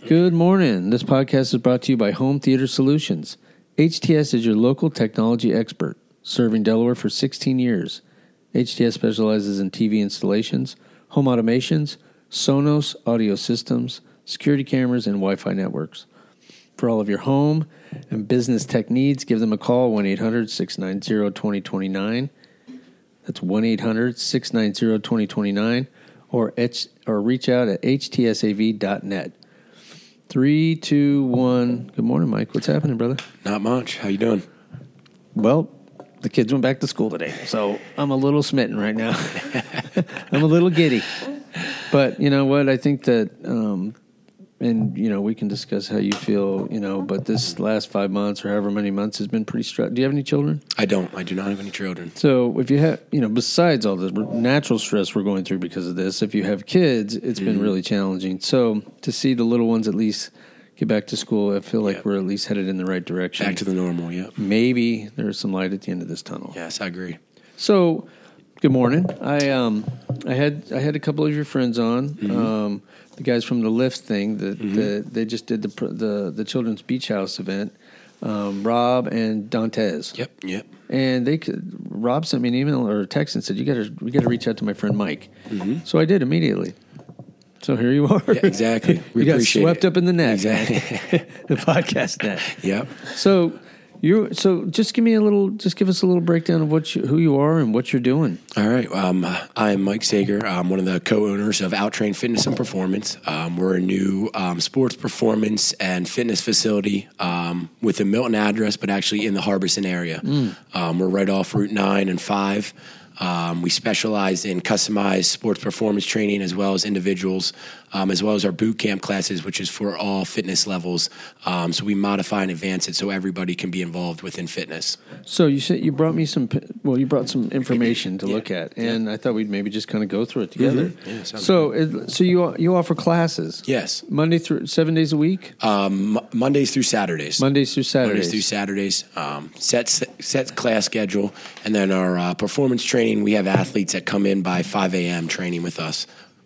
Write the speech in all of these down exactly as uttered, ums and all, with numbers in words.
Good morning. This podcast is brought to you by Home Theater Solutions. H T S is your local technology expert, serving Delaware for sixteen years. H T S specializes in T V installations, home automations, Sonos audio systems, security cameras, and Wi-Fi networks. For all of your home and business tech needs, give them a call, one eight hundred, six nine zero, two zero two nine. That's one eight hundred, six nine zero, two zero two nine, or, H- or reach out at h t s a v dot net. Three, two, one. Good morning, Mike. What's happening, brother? Not much. How you doing? Well, the kids went back to school today, so I'm a little smitten right now. I'm a little giddy. But you know what? I think that, um, and, you know, we can discuss how you feel, you know, but this last five months or however many months has been pretty stressful. Do you have any children? I don't. I do not have any children. So if you have, you know, besides all the natural stress we're going through because of this, if you have kids, it's mm-hmm. been really challenging. So to see the little ones at least get back to school, I feel like yep. we're at least headed in the right direction. Back to the normal, yeah. Maybe there's some light at the end of this tunnel. Yes, I agree. So, good morning. I um I had I had a couple of your friends on. Mm-hmm. Um, the guys from the Lift thing. The, mm-hmm. the they just did the the the Children's Beach House event. Um, Rob and Dantes. Yep, yep. And they could, Rob sent me an email or a text and said, "You got to we got to reach out to my friend Mike." Mm-hmm. So I did immediately. So here you are. Yeah, exactly. We you got swept it. up in the net, exactly. the podcast net. Yep. So you so just give me a little, just give us a little breakdown of what you, who you are and what you're doing. All right. Um, I'm Mike Sager. I'm one of the co-owners of Outtrain Fitness and Performance. Um, we're a new um, sports performance and fitness facility um, with a Milton address, but actually in the Harbison area. Mm. Um, we're right off Route nine and five. Um, we specialize in customized sports performance training as well as individuals, um, as well as our boot camp classes, which is for all fitness levels. Um, so we modify and advance it so everybody can be involved within fitness. So you said you brought me some, well, you brought some information to yeah. look at, and yeah. I thought we'd maybe just kind of go through it together. Mm-hmm. Yeah, so, it, so you you offer classes? Yes. Monday through seven days a week? Um, Mondays through Saturdays. Mondays through Saturdays. Mondays through Saturdays. Um, set set class schedule, and then our uh, performance training. We have athletes that come in by five a.m. training with us.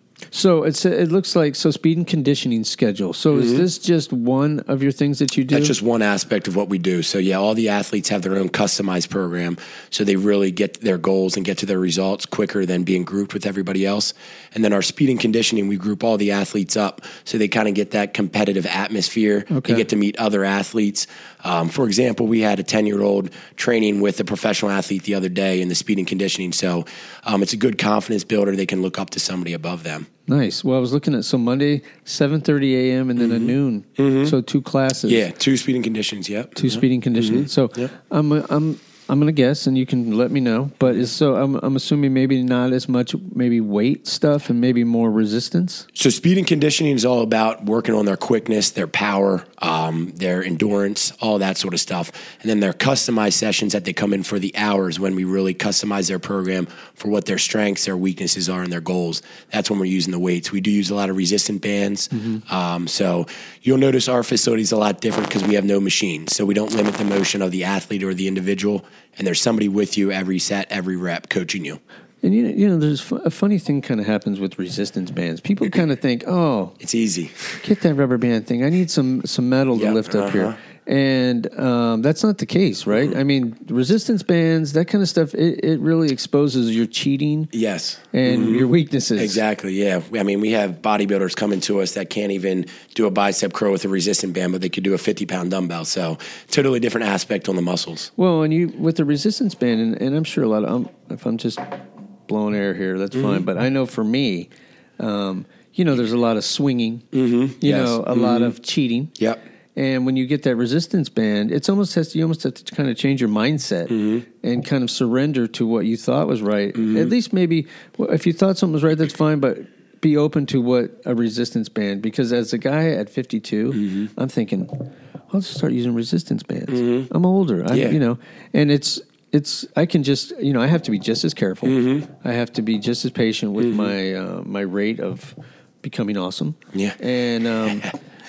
So it's it looks like so speed and conditioning schedule. So mm-hmm. is this just one of your things that you do? That's just one aspect of what we do. So yeah, all the athletes have their own customized program, so they really get their goals and get to their results quicker than being grouped with everybody else. And then our speed and conditioning, we group all the athletes up so they kind of get that competitive atmosphere. Okay. They get to meet other athletes. Um, for example, we had a ten-year-old training with a professional athlete the other day in the speed and conditioning. So um, it's a good confidence builder. They can look up to somebody above them. Nice. Well, I was looking at, so Monday, seven thirty a.m. and then mm-hmm. a noon. Mm-hmm. So two classes. Yeah, two speed and conditions, yep. Two mm-hmm. speed and conditioning. Mm-hmm. So yep. I'm I'm I'm going to guess, and you can let me know, but is, so I'm, I'm assuming maybe not as much maybe weight stuff and maybe more resistance? So speed and conditioning is all about working on their quickness, their power, um, their endurance, all that sort of stuff. And then their customized sessions that they come in for the hours when we really customize their program for what their strengths, their weaknesses are, and their goals. That's when we're using the weights. We do use a lot of resistant bands. Mm-hmm. Um, so you'll notice our facility is a lot different because we have no machines. So we don't limit the motion of the athlete or the individual. And there's somebody with you every set, every rep, coaching you. And, you know, you know there's a funny thing kind of happens with resistance bands. People kind of think, oh. It's easy. Get that rubber band thing. I need some, some metal yep, to lift uh-huh. up here. And um, that's not the case, right? Mm-hmm. I mean, resistance bands, that kind of stuff, it, it really exposes your cheating. Yes. And mm-hmm. your weaknesses. Exactly, yeah. I mean, we have bodybuilders coming to us that can't even do a bicep curl with a resistant band, but they could do a fifty-pound dumbbell. So totally different aspect on the muscles. Well, and you with the resistance band, and, and I'm sure a lot of, um, if I'm just blowing air here, that's mm-hmm. fine. But I know for me, um, you know, there's a lot of swinging, mm-hmm. you yes. know, a mm-hmm. lot of cheating. Yep. And when you get that resistance band, it's almost has to, you almost have to kind of change your mindset mm-hmm. and kind of surrender to what you thought was right. Mm-hmm. At least maybe well, if you thought something was right, that's fine, but be open to what a resistance band. Because as a guy at fifty-two, mm-hmm. I'm thinking, I'll just start using resistance bands. Mm-hmm. I'm older, I, yeah. you know, and it's it's I can just you know I have to be just as careful. Mm-hmm. I have to be just as patient with mm-hmm. my uh, my rate of becoming awesome. Yeah, and. Um,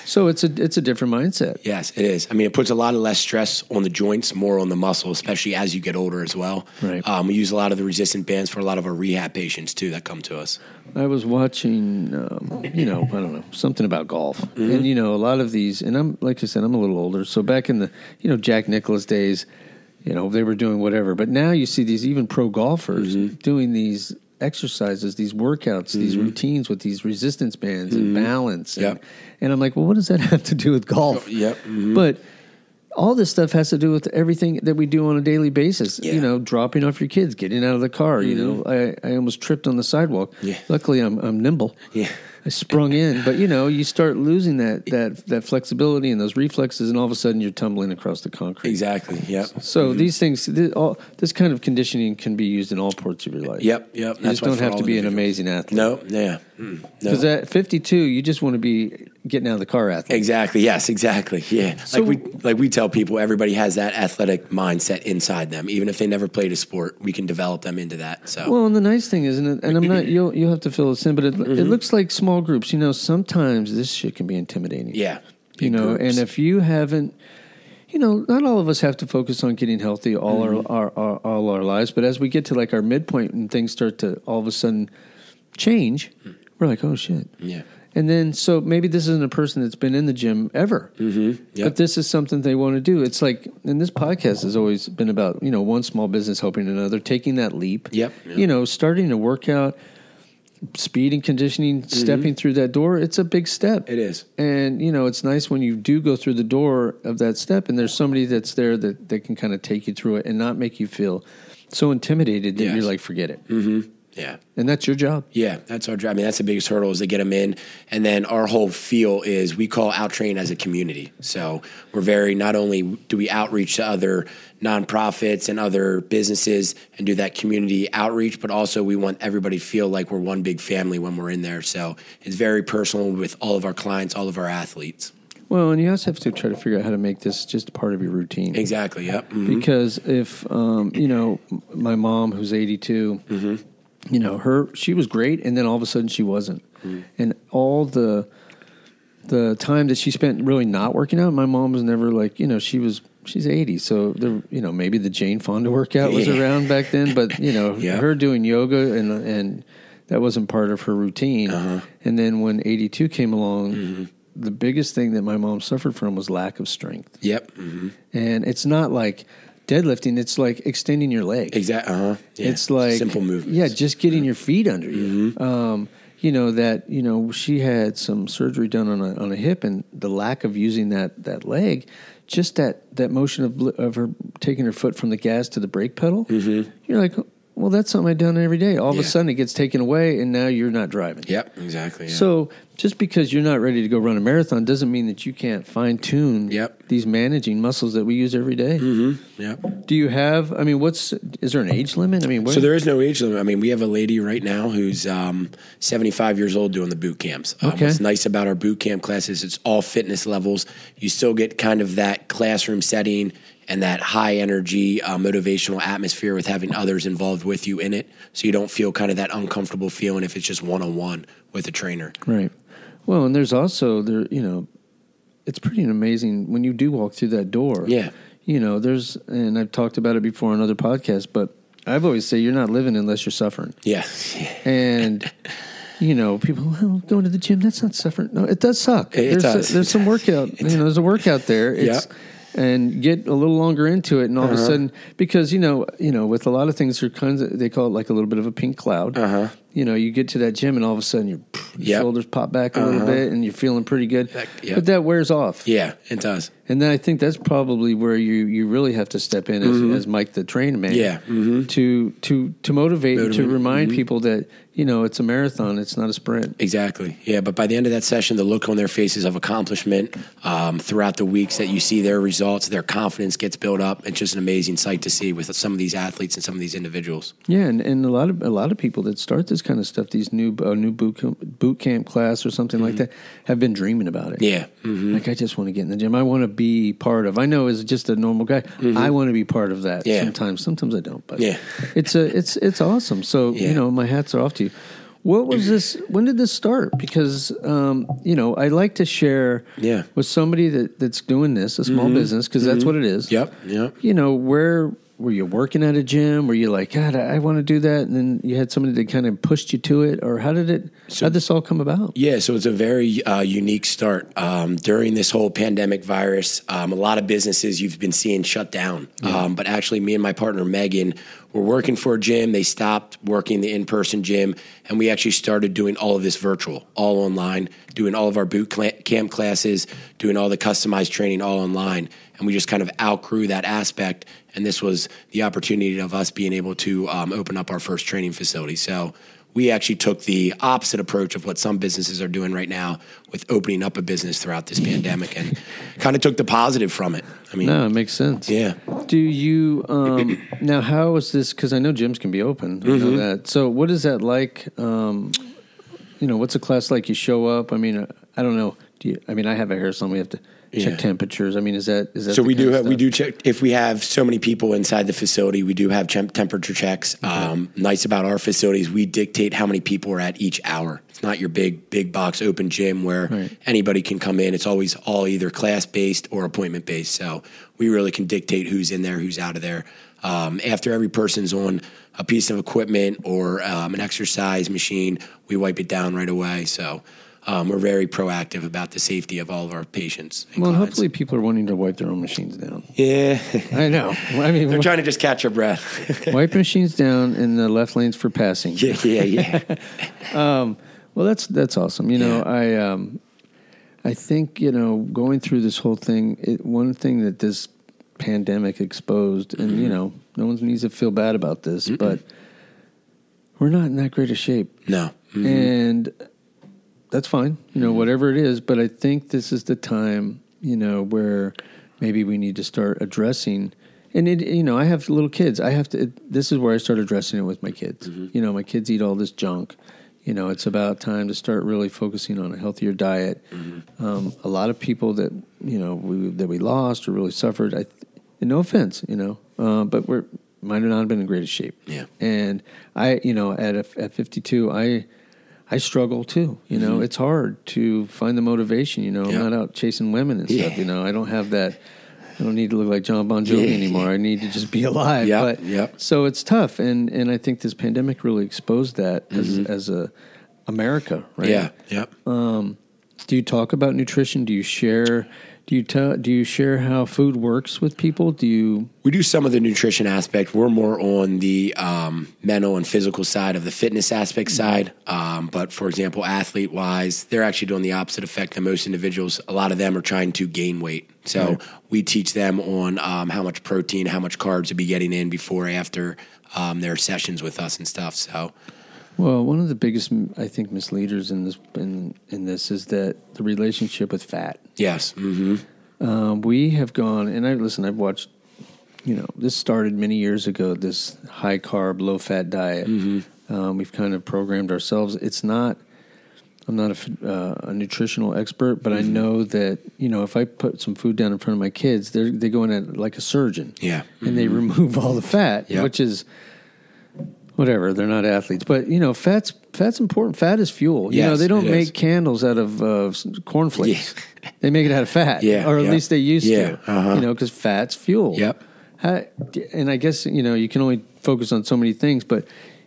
So it's a it's a different mindset. Yes, it is. I mean, it puts a lot of less stress on the joints, more on the muscle, especially as you get older as well. Right. Um, we use a lot of the resistant bands for a lot of our rehab patients too that come to us. I was watching, um, you know, I don't know, something about golf. Mm-hmm. And, you know, a lot of these, and I'm, like I said, I'm a little older. So back in the, you know, Jack Nicklaus days, you know, they were doing whatever. But now you see these even pro golfers mm-hmm. doing these exercises, these workouts, mm-hmm. these routines with these resistance bands mm-hmm. and balance. And, yep. and I'm like, well, what does that have to do with golf? Yep. Mm-hmm. But all this stuff has to do with everything that we do on a daily basis. Yeah. You know, dropping off your kids, getting out of the car. Mm-hmm. You know, I, I almost tripped on the sidewalk. Yeah. Luckily, I'm I'm nimble. Yeah. I sprung in, but you know, you start losing that that that flexibility and those reflexes, and all of a sudden you're tumbling across the concrete. Exactly. Yep. So mm-hmm. these things, this, all, this kind of conditioning can be used in all parts of your life. Yep. Yep. You just don't have to be an amazing athlete. No. Yeah. Because no. at fifty-two, you just want to be getting out of the car athlete. Exactly. Yes. Exactly. Yeah. So, like we like we tell people, everybody has that athletic mindset inside them. Even if they never played a sport, we can develop them into that. So well, and the nice thing is, and I'm not you'll you'll have to fill this in, but it, mm-hmm. it looks like small groups. You know, sometimes this shit can be intimidating. Yeah. You know, groups. And if you haven't. You know, not all of us have to focus on getting healthy all mm-hmm. our, our, our all our lives, but as we get to like our midpoint and things start to all of a sudden change, mm-hmm. we're like, oh shit. Yeah. And then, so maybe this isn't a person that's been in the gym ever, mm-hmm. yep. but this is something they want to do. It's like, and this podcast has always been about, you know, one small business helping another, taking that leap, yep. Yep. you know, starting a workout, speed and conditioning, mm-hmm. stepping through that door. It's a big step. It is. And, you know, it's nice when you do go through the door of that step and there's somebody that's there that, that can kind of take you through it and not make you feel so intimidated that yes. you're like, forget it. Mm-hmm. Yeah. And that's your job. Yeah, that's our job. I mean, that's the biggest hurdle is to get them in. And then our whole feel is we call Outtrain as a community. So we're very, not only do we outreach to other nonprofits and other businesses and do that community outreach, but also we want everybody to feel like we're one big family when we're in there. So it's very personal with all of our clients, all of our athletes. Well, and you also have to try to figure out how to make this just part of your routine. Exactly, yep. Mm-hmm. Because if, um, you know, my mom, who's eighty-two, mm-hmm. you know, her, she was great, and then all of a sudden she wasn't. Mm. And all the the time that she spent really not working out, my mom was never like, you know, she was, she's eighty, so, there, you know, maybe the Jane Fonda workout was yeah. around back then, but, you know, yeah. her doing yoga, and and that wasn't part of her routine. Uh-huh. And then when eighty-two came along, mm-hmm. the biggest thing that my mom suffered from was lack of strength. Yep. Mm-hmm. And it's not like deadlifting, it's like extending your leg. Exactly. Uh-huh. Yeah. It's like simple movements. Yeah, just getting your feet under you. Mm-hmm. Um, you know that. You know she had some surgery done on a on a hip, and the lack of using that that leg, just that that motion of of her taking her foot from the gas to the brake pedal. Mm-hmm. You're like, well, that's something I've done every day. All yeah. of a sudden, it gets taken away, and now you're not driving. Yep, exactly. Yeah. So just because you're not ready to go run a marathon doesn't mean that you can't fine tune yep. these managing muscles that we use every day. Mm-hmm. Yep. Do you have? I mean, what's is there an age limit? I mean, what so there is no age limit. I mean, we have a lady right now who's um, seventy-five years old doing the boot camps. Um, okay. What's nice about our boot camp classes, it's all fitness levels. You still get kind of that classroom setting and that high energy, uh, motivational atmosphere with having others involved with you in it. So you don't feel kind of that uncomfortable feeling if it's just one-on-one with a trainer. Right. Well, and there's also, there, you know, it's pretty amazing when you do walk through that door. Yeah. You know, there's, and I've talked about it before on other podcasts, but I've always say you're not living unless you're suffering. Yeah. And, you know, people, well, going to the gym, that's not suffering. No, it does suck. It there's does. A, there's some workout, you know, there's a workout there. It's, yeah. And get a little longer into it, and all uh-huh. of a sudden, because you know, you know, with a lot of things, there kinds of, they call it like a little bit of a pink cloud. Uh-huh. You know, you get to that gym, and all of a sudden, your, your yep. shoulders pop back a uh-huh. little bit, and you're feeling pretty good. That, yep. But that wears off. Yeah, it does. And then I think that's probably where you, you really have to step in as, mm-hmm. as Mike the train man. Yeah. Mm-hmm. To to to motivate, motivate. to remind mm-hmm. people that you know it's a marathon, it's not a sprint. Exactly. Yeah, but by the end of that session, the look on their faces of accomplishment um, throughout the weeks that you see their results, their confidence gets built up. It's just an amazing sight to see with some of these athletes and some of these individuals. Yeah, and, and a lot of a lot of people that start this kind of stuff, these new uh, new boot camp, boot camp class or something mm-hmm. like that, have been dreaming about it. Yeah. Mm-hmm. Like, I just want to get in the gym. I want to be part of. I know as just a normal guy, mm-hmm. I want to be part of that. Yeah. Sometimes, sometimes I don't. But yeah. it's a it's it's awesome. So yeah. you know, my hats are off to you. What was this? When did this start? Because, um, you know, I like to share yeah. with somebody that, that's doing this, a small mm-hmm. business, because mm-hmm. that's what it is. Yep, yep. You know, where were you working at a gym? Were you like, God, I, I want to do that? And then you had somebody that kind of pushed you to it? Or how did it, so, how did this all come about? Yeah, so it's a very uh, unique start. Um, during this whole pandemic virus, um, a lot of businesses you've been seeing shut down. Yeah. Um, but actually, me and my partner, Megan, were working for a gym. They stopped working the in-person gym, and we actually started doing all of this virtual, all online, doing all of our boot camp classes, doing all the customized training all online. And we just kind of outgrew that aspect, and this was the opportunity of us being able to um, open up our first training facility. So we actually took the opposite approach of what some businesses are doing right now with opening up a business throughout this pandemic, and kind of took the positive from it. I mean, no, it makes sense. Yeah. Do you um, now? How is this? Because I know gyms can be open. I know mm-hmm. that. So, what is that like? Um, you know, what's a class like? You show up. I mean, I don't know. Do you? I mean, I have a hair salon. We have to check yeah. temperatures. I mean, is that is that so? We do have, we do check if we have so many people inside the facility. We do have temp- temperature checks. Okay. Um, nice about our facilities, we dictate how many people are at each hour. It's not your big big box open gym where right. anybody can come in. It's always all either class based or appointment based. So we really can dictate who's in there, who's out of there. Um, after every person's on a piece of equipment or um, an exercise machine, we wipe it down right away. So. Um, we're very proactive about the safety of all of our patients. Well, clients. Hopefully people are wanting to wipe their own machines down. Yeah. I know. I mean, they're trying to just catch their breath. Wipe machines down in the left lanes for passing. Yeah, yeah, yeah. um, well, that's that's awesome. You know, yeah. I um, I think, you know, going through this whole thing, it, one thing that this pandemic exposed, and, mm-hmm. you know, no one needs to feel bad about this, mm-mm. but we're not in that great a shape. No. Mm-hmm. And that's fine, you know, whatever it is. But I think this is the time, you know, where maybe we need to start addressing. And, it, you know, I have little kids. I have to, it, this is where I start addressing it with my kids. Mm-hmm. You know, my kids eat all this junk. You know, it's about time to start really focusing on a healthier diet. Mm-hmm. Um, a lot of people that, you know, we, that we lost or really suffered, I, and no offense, you know, uh, but we're, might have not been in the greatest shape. Yeah. And I, you know, at a, at fifty-two, I, I struggle too, you know, mm-hmm. it's hard to find the motivation, you know, yep. I'm not out chasing women and stuff, yeah. you know, I don't have that, I don't need to look like John Bon Jovi yeah. anymore. I need to just be alive. Yep. But, yep. So it's tough. And, and I think this pandemic really exposed that mm-hmm. as, as a America, right? Yeah. Yep. Um, do you talk about nutrition? Do you share, do you tell, do you share how food works with people? Do you? We do some of the nutrition aspect. We're more on the um, mental and physical side of the fitness aspect side. Um, but for example, athlete wise, they're actually doing the opposite effect than most individuals. A lot of them are trying to gain weight. So right. we teach them on um, how much protein, how much carbs to be getting in before, after um, their sessions with us and stuff. So. Well, one of the biggest, I think, misleaders in this in, in this is that the relationship with fat. Yes. Mm-hmm. Um, we have gone, and I listen. I've watched. You know, this started many years ago. This high carb, low fat diet. Mm-hmm. Um, we've kind of programmed ourselves. It's not. I'm not a, uh, a nutritional expert, but mm-hmm. I know that, you know, if I put some food down in front of my kids, they they go in at like a surgeon. Yeah. Mm-hmm. And they remove all the fat, yep. which is. Whatever, they're not athletes, but you know, fat's fat's important. Fat is fuel. You yes, know, they don't make is. candles out of uh, cornflakes. Yeah. They make it out of fat, yeah, or at yep. least they used yeah, to. uh-huh. You know, because fat's fuel. Yep. How, and I guess you know you can only focus on so many things, but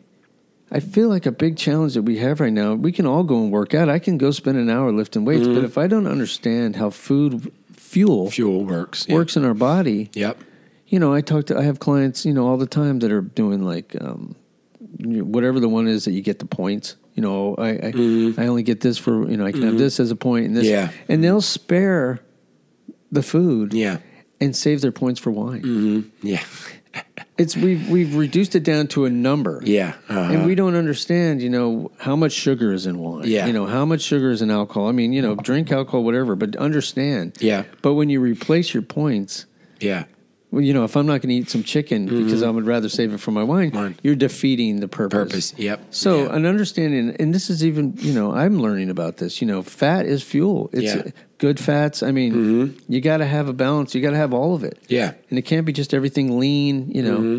I feel like a big challenge that we have right now. We can all go and work out. I can go spend an hour lifting weights, mm-hmm. but if I don't understand how food fuel fuel works works yeah. in our body, yep. You know, I talk to I have clients, you know, all the time that are doing like. Um, whatever the one is that you get the points, you know, I I, mm-hmm. I only get this for, you know, I can mm-hmm. have this as a point and this, yeah. and they'll spare the food, yeah, and save their points for wine. Mm-hmm. Yeah, it's we've we've reduced it down to a number, yeah, uh-huh. and we don't understand, you know, how much sugar is in wine, yeah, you know, how much sugar is in alcohol. I mean, you know, drink alcohol, whatever, but understand, yeah. But when you replace your points, yeah. Well, you know, if I'm not going to eat some chicken mm-hmm. because I would rather save it for my wine, wine. You're defeating the purpose. Purpose, yep. So yeah. an understanding, and this is even, you know, I'm learning about this. You know, fat is fuel. It's yeah. good fats. I mean, mm-hmm. you got to have a balance. You got to have all of it. Yeah. And it can't be just everything lean, you know. Mm-hmm.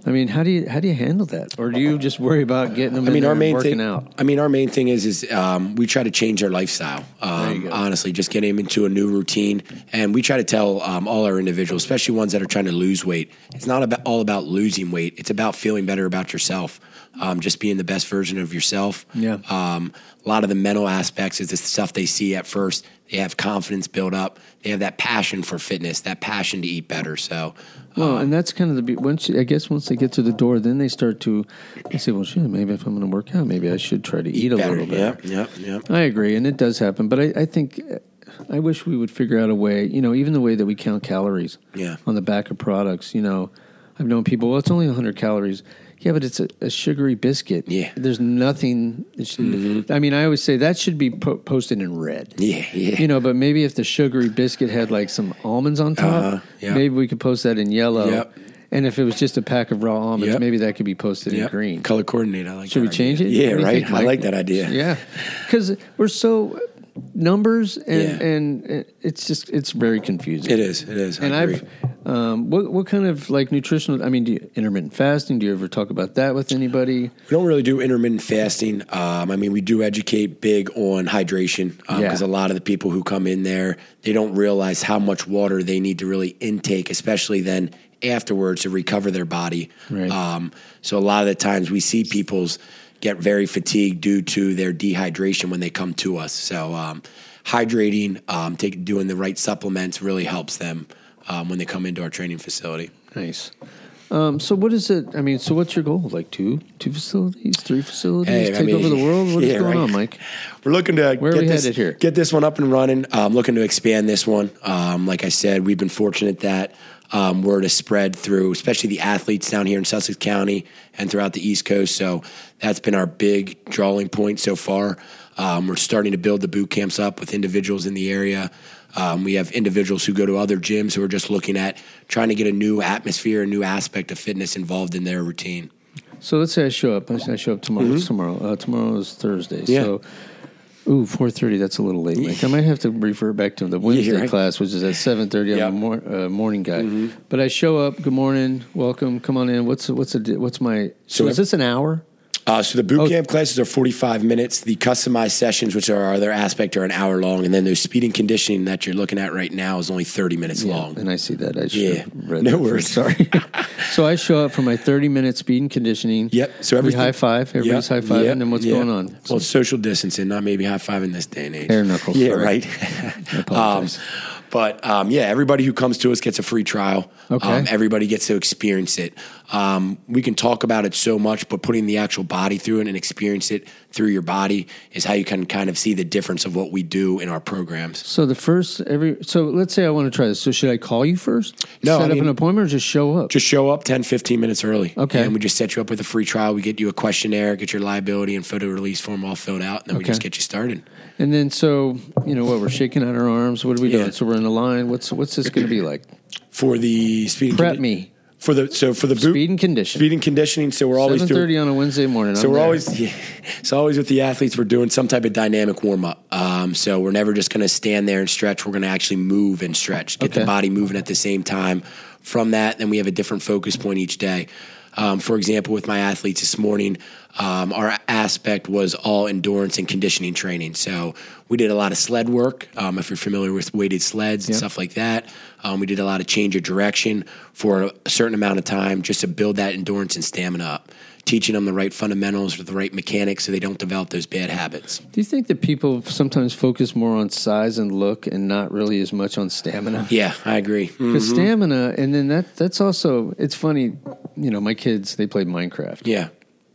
I mean, how do you how do you handle that, or do you just worry about getting them? I mean, in there our main and working thing. out? I mean, our main thing is is um, we try to change their lifestyle. Um, honestly, just getting them into a new routine, and we try to tell um, all our individuals, especially ones that are trying to lose weight, it's not about all about losing weight. It's about feeling better about yourself. Um, just being the best version of yourself. Yeah. Um, a lot of the mental aspects is the stuff they see at first. They have confidence built up. They have that passion for fitness, that passion to eat better. So, Well, um, and that's kind of the be- once you- I guess once they get to the door, then they start to they say, "Well, shit, maybe if I'm going to work out, maybe I should try to eat, a better. little bit." Yep, yep, yep. I agree, and it does happen. But I, I think I wish we would figure out a way. You know, even the way that we count calories Yeah. on the back of products. You know, I've known people. Well, it's only one hundred calories. Yeah, but it's a, a sugary biscuit. Yeah. There's nothing. It's, I mean, I always say that should be po- posted in red. Yeah, yeah. You know, but maybe if the sugary biscuit had like some almonds on top, Uh-huh, yeah. maybe we could post that in yellow. Yep. And if it was just a pack of raw almonds, Yep. maybe that could be posted Yep. in green. Color coordinate. I like. Should we that change it? idea. Yeah, What do you right. think, I Mike? like that idea. Yeah, because we're so numbers, and, Yeah. and it's just it's very confusing. It is. It is. I And agree. I've um, what what kind of like nutritional? I mean, do you, intermittent fasting? Do you ever talk about that with anybody? We don't really do intermittent fasting. Um, I mean, we do educate big on hydration because Yeah. a lot of the people who come in there, they don't realize how much water they need to really intake, especially then afterwards to recover their body. Right. Um, so a lot of the times we see people's get very fatigued due to their dehydration when they come to us. So um, hydrating, um, take, doing the right supplements really helps them um, when they come into our training facility. Nice. Um, so what is it? I mean, so what's your goal? Like two, two facilities, three facilities, Hey, I take mean, over the world? What is yeah, going right. on, Mike? We're looking to Where are get we this, headed here? get this one up and running. Um, looking to expand this one. Um, like I said, we've been fortunate that um, word has spread through, especially the athletes down here in Sussex County and throughout the East Coast. So that's been our big drawing point so far. Um, we're starting to build the boot camps up with individuals in the area. Um, we have individuals who go to other gyms who are just looking at trying to get a new atmosphere, a new aspect of fitness involved in their routine. So let's say I show up. I say I show up tomorrow. It's tomorrow. Uh, tomorrow is Thursday. Yeah. So, ooh, four thirty. That's a little late. Like, I might have to refer back to the Wednesday right. class, which is at seven thirty. I'm Yep. a mor- uh, morning guy. But I show up. Good morning. Welcome. Come on in. What's what's a, what's my? So, So is this an hour? Uh, so the boot Oh. camp classes are forty-five minutes. The customized sessions, which are our other aspect, are an hour long. And then the speed and conditioning that you're looking at right now is only thirty minutes long. And I see that. I should Yeah. have read No that first. worries. Sorry. So I show up for my thirty minute speed and conditioning. Yep. So We everything- high five. Everybody's high fiving. Yep. And then what's Yep. going on? Well, it's social distancing, not maybe high five in this day and age. Hair knuckles, Yeah, sorry. right. I apologize. Um, but um, yeah, everybody who comes to us gets a free trial. Okay. Um, everybody gets to experience it. Um, we can talk about it so much, but putting the actual body through it and experience it through your body is how you can kind of see the difference of what we do in our programs. So the first every so let's say I want to try this. So should I call you first? No, Set I up mean- an appointment or just show up? Just show up ten, fifteen minutes early. Okay. And we just set you up with a free trial. We get you a questionnaire, get your liability and photo release form all filled out, and then we Okay. just get you started. And then so you know what, we're shaking out our arms. What are we Yeah. doing? So we're in the line. What's what's this going to be like? For the speed and Prep condi- me. For the so for the boot Speed and condition. speed and conditioning. So we're always Seven doing thirty on a Wednesday morning. So I'm we're there. always, yeah, it's always with the athletes. We're doing some type of dynamic warm up. Um, so we're never just going to stand there and stretch. We're going to actually move and stretch, get Okay. the body moving at the same time. From that, then we have a different focus point each day. Um, for example, with my athletes this morning, um, our aspect was all endurance and conditioning training. So we did a lot of sled work. Um, if you're familiar with weighted sleds and Yep. stuff like that, um, we did a lot of change of direction for a certain amount of time just to build that endurance and stamina up. Teaching them the right fundamentals or the right mechanics so they don't develop those bad habits. Do you think that people sometimes focus more on size and look and not really as much on stamina? Yeah, I agree. Mm. Because stamina, and then that that's also, it's funny, you know, my kids, they played Minecraft. Yeah,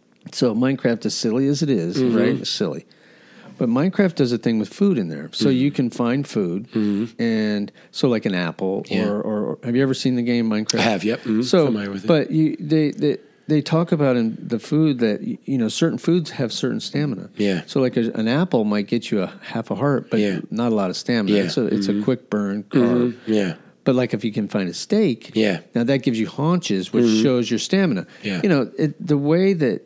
So Minecraft, as silly as it is, right? It's silly. But Minecraft does a thing with food in there. So you can find food, and so like an apple, Yeah. or, or, or have you ever seen the game Minecraft? I have, yep. Mhm. So, Familiar with it. but you, they, they, they talk about in the food that, you know, certain foods have certain stamina. Yeah. So like a, an apple might get you a half a heart, but Yeah. not a lot of stamina. Yeah. It's, a, it's a quick burn carb. yeah, But like if you can find a steak, Yeah. now that gives you haunches, which shows your stamina. Yeah. You know, it, the way that,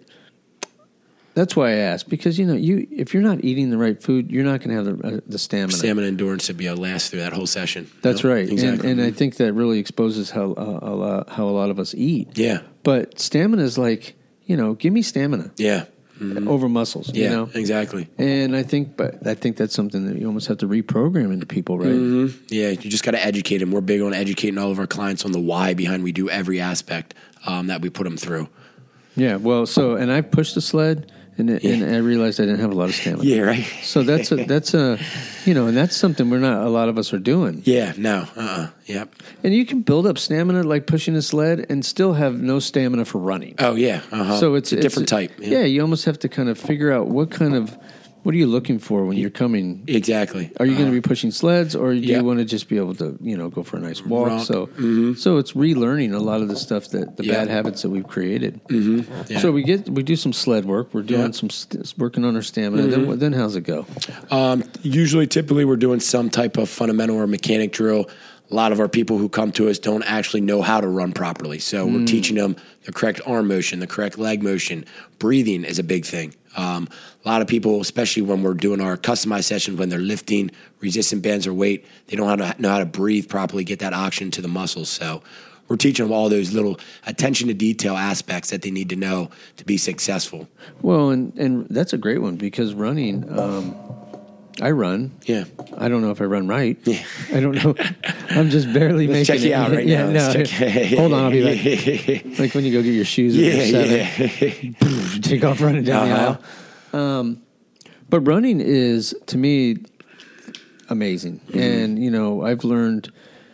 that's why I asked, because, you know, you if you're not eating the right food, you're not going to have the, uh, the stamina. stamina endurance to be able to last through that whole session. That's Yep, right. Exactly. And, and I think that really exposes how, uh, a lot, how a lot of us eat. yeah, But stamina is like, you know, give me stamina. Yeah. Mm-hmm. Over muscles, yeah, you know? exactly. And I think, but I think that's something that you almost have to reprogram into people, right? Mm-hmm. Yeah, you just got to educate them. We're big on educating all of our clients on the why behind we do every aspect um, that we put them through. Yeah, well, so, and I pushed the sled, and, yeah. and I realized I didn't have a lot of stamina. Yeah, right. So that's a, that's a, you know, and that's something we're not, a lot of us are doing. Yeah, no, uh-uh, yep. And you can build up stamina like pushing a sled and still have no stamina for running. Oh, yeah, uh-huh. So it's, it's a it's different a, type. Yeah. yeah, you almost have to kind of figure out what kind of, what are you looking for when you're coming? Exactly. Are you uh-huh. going to be pushing sleds, or do yep. you want to just be able to, you know, go for a nice walk? Rock. So, mm-hmm. so it's relearning a lot of the stuff that the yep. bad habits that we've created. Mm-hmm. Yeah. So we get we do some sled work. We're doing yep. some st- working on our stamina. Mm-hmm. Then then how's it go? Um, usually, typically, we're doing some type of fundamental or mechanic drill. A lot of our people who come to us don't actually know how to run properly. So we're mm. teaching them the correct arm motion, the correct leg motion. Breathing is a big thing. Um, a lot of people, especially when we're doing our customized sessions, when they're lifting resistant bands or weight, they don't know how to, know how to breathe properly, get that oxygen to the muscles. So we're teaching them all those little attention to detail aspects that they need to know to be successful. Well, and, and that's a great one, because running... Um, I run. Yeah. I don't know if I run right. Yeah. I don't know. I'm just barely Let's making check you it. out right yeah, now. No, check. Hold on, I'll be back. Like when you go get your shoes at yeah, seven. Yeah. Take off running down uh-huh. the aisle. Um, but running is, to me, amazing. Mm-hmm. And, you know, I've learned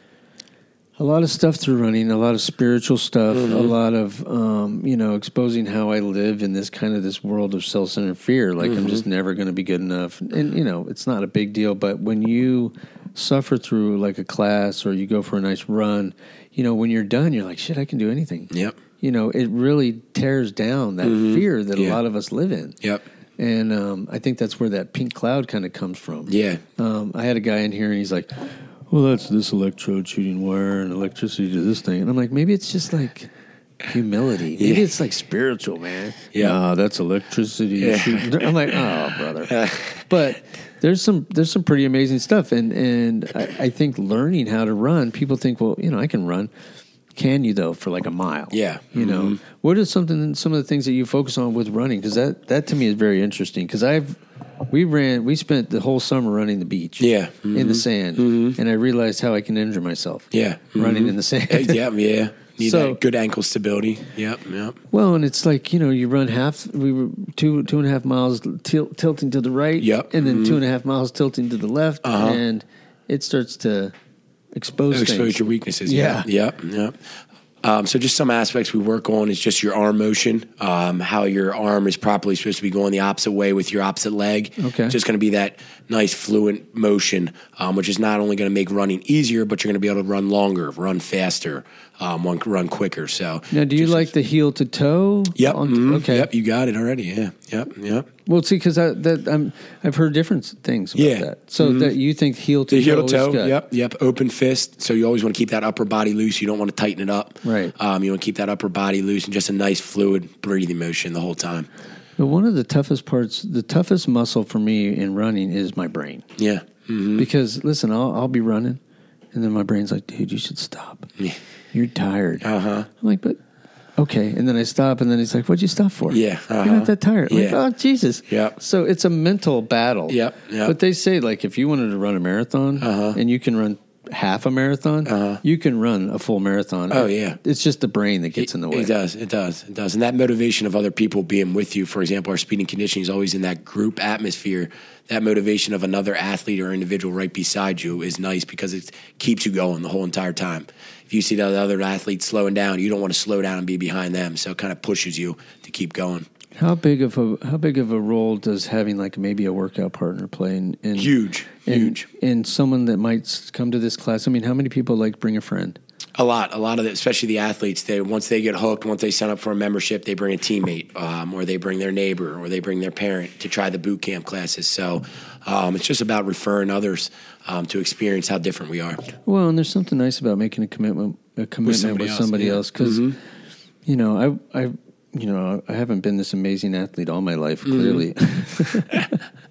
a lot of stuff through running, a lot of spiritual stuff, mm-hmm. a lot of, um, you know, exposing how I live in this kind of this world of self-centered fear. Like, mm-hmm. I'm just never going to be good enough. And, you know, it's not a big deal. But when you suffer through like a class or you go for a nice run, you know, when you're done, you're like, shit, I can do anything. Yep. You know, it really tears down that mm-hmm. fear that yeah. a lot of us live in. Yep. And um, I think that's where that pink cloud kind of comes from. Yeah. Um, I had a guy in here and he's like, well, that's this electrode shooting wire and electricity to this thing. And I'm like, maybe it's just like humility. Maybe yeah. it's like spiritual, man. Yeah. Nah, that's electricity yeah. shooting. I'm like, oh, brother. But there's some there's some pretty amazing stuff. And, and I, I think learning how to run, people think, well, you know, I can run. Can you, though, for like a mile? Yeah. You know, mm-hmm. what is something, some of the things that you focus on with running? Because that, that to me is very interesting. Because I've, we ran, we spent the whole summer running the beach. Yeah. Mm-hmm. In the sand. Mm-hmm. And I realized how I can injure myself. Yeah. Mm-hmm. Running in the sand. uh, yeah, yeah. Need so, that good ankle stability. Yep, yep. Well, and it's like, you know, you run half, we were two, two and a half miles til- tilting to the right. Yep. And then mm-hmm. two and a half miles tilting to the left. Uh-huh. And it starts to expose Expose things. your weaknesses. Yeah. Yep, yep. yep. Um, so just some aspects we work on is just your arm motion, um, how your arm is properly supposed to be going the opposite way with your opposite leg. Okay. It's just going to be that nice fluent motion, um, which is not only going to make running easier, but you're going to be able to run longer, run faster, um, run, run quicker. So now, do you like the heel to toe? Yep. On, mm-hmm. Okay. Yep. You got it already. Yeah. Yep. Yep. Well, see, because that I'm I've heard different things about yeah. that. So mm-hmm. that you think heel to the toe, heel to toe. is good. Yep. Yep. Open fist. So you always want to keep that upper body loose. You don't want to tighten it up. Right. Um, you want to keep that upper body loose and just a nice fluid breathing motion the whole time. But one of the toughest parts, the toughest muscle for me in running is my brain. Yeah. Mm-hmm. Because listen, I'll I'll be running, and then my brain's like, dude, you should stop. Yeah. You're tired. Uh huh. I'm like, but. Okay, and then I stop, and then he's like, what'd you stop for? Yeah. Uh-huh. You're not that tired. I'm yeah. like, oh, Jesus. Yep. So it's a mental battle. Yep. Yep. But they say, like, if you wanted to run a marathon, uh-huh. and you can run half a marathon, uh-huh. you can run a full marathon. Oh, yeah. It's just the brain that gets it, in the way. It does. It does. It does. And that motivation of other people being with you, for example, our speed and conditioning is always in that group atmosphere. That motivation of another athlete or individual right beside you is nice because it keeps you going the whole entire time. If you see the other athletes slowing down, you don't want to slow down and be behind them. So it kind of pushes you to keep going. How big of a how big of a role does having like maybe a workout partner play in, in huge, in, huge, in someone that might come to this class? I mean, how many people like bring a friend? A lot, a lot of it, especially the athletes. They once they get hooked, once they sign up for a membership, they bring a teammate, um, or they bring their neighbor, or they bring their parent to try the boot camp classes. So um, it's just about referring others um, to experience how different we are. Well, and there's something nice about making a commitment, a commitment with somebody, with somebody else, because mm-hmm. you know, I, I, you know, I haven't been this amazing athlete all my life, clearly. Mm-hmm.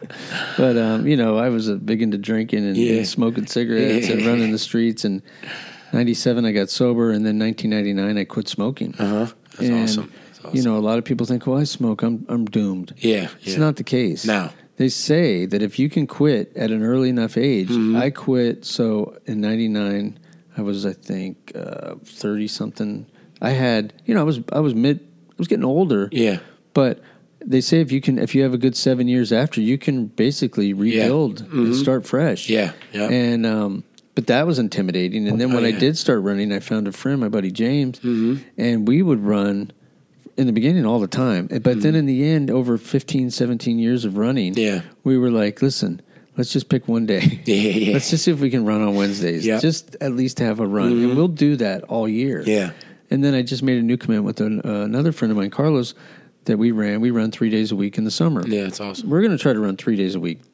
But um, you know, I was uh, big into drinking and, yeah. and smoking cigarettes yeah. and running the streets and. ninety-seven, I got sober, and then nineteen ninety-nine, I quit smoking. Uh-huh. That's and, awesome. That's awesome. You know, a lot of people think, well, I smoke, I'm I'm doomed. Yeah. It's yeah. not the case. No. They say that if you can quit at an early enough age, Mm-hmm. I quit, so in ninety-nine, I was, I think, uh, thirty-something. I had, you know, I was I was mid, I was getting older. Yeah. But they say if you can, if you have a good seven years after, you can basically rebuild Yeah. Mm-hmm. and start fresh. Yeah. Yeah. And, um, but that was intimidating. And then when Oh, I yeah. did start running, I found a friend, my buddy James, Mm-hmm. and we would run in the beginning all the time. But Mm-hmm. then in the end, over fifteen, seventeen years of running, Yeah. we were like, listen, let's just pick one day. Yeah, yeah. Let's just see if we can run on Wednesdays. Yeah. Just at least have a run. And we'll do that all year. Yeah. And then I just made a new commitment with an, uh, another friend of mine, Carlos, that we ran. We run three days a week in the summer. Yeah, that's awesome. We're going to try to run three days a week